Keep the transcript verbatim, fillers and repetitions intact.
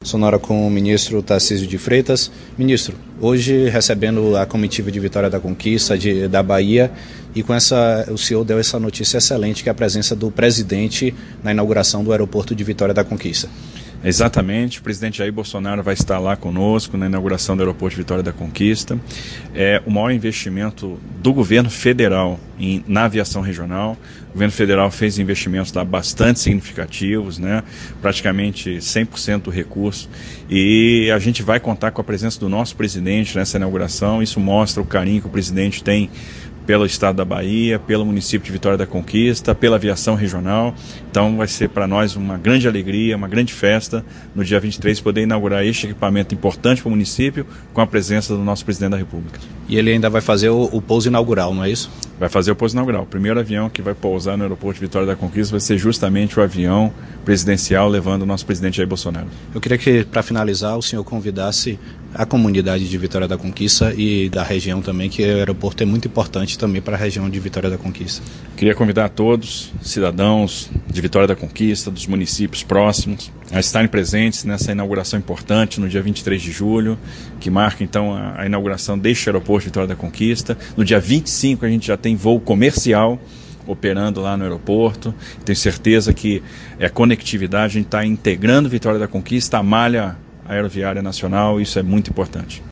Sonora com o ministro Tarcísio de Freitas. Ministro, hoje recebendo a comitiva de Vitória da Conquista de, da Bahia, e com essa, o senhor deu essa notícia excelente, que é a presença do presidente na inauguração do aeroporto de Vitória da Conquista. Exatamente, o presidente Jair Bolsonaro vai estar lá conosco na inauguração do aeroporto de Vitória da Conquista. É o maior investimento do governo federal em, na aviação regional. O governo federal fez investimentos lá bastante significativos, né? Praticamente cem por cento do recurso, e a gente vai contar com a presença do nosso presidente nessa inauguração. Isso mostra o carinho que o presidente tem pelo estado da Bahia, pelo município de Vitória da Conquista, pela aviação regional. Então vai ser para nós uma grande alegria, uma grande festa no dia vinte e três poder inaugurar este equipamento importante para o município com a presença do nosso presidente da República. E ele ainda vai fazer o, o pouso inaugural, não é isso? Vai fazer o pouso inaugural. O primeiro avião que vai pousar no aeroporto de Vitória da Conquista vai ser justamente o avião presidencial levando o nosso presidente Jair Bolsonaro. Eu queria que, para finalizar, o senhor convidasse a comunidade de Vitória da Conquista e da região também, que o aeroporto é muito importante também para a região de Vitória da Conquista. Queria convidar a todos, cidadãos de Vitória da Conquista, dos municípios próximos, a estarem presentes nessa inauguração importante no dia vinte e três de julho, que marca então a, a inauguração deste aeroporto de Vitória da Conquista. No dia vinte e cinco a gente já tem voo comercial operando lá no aeroporto. Tenho certeza que é conectividade, a gente está integrando Vitória da Conquista à malha aeroviária nacional, isso é muito importante.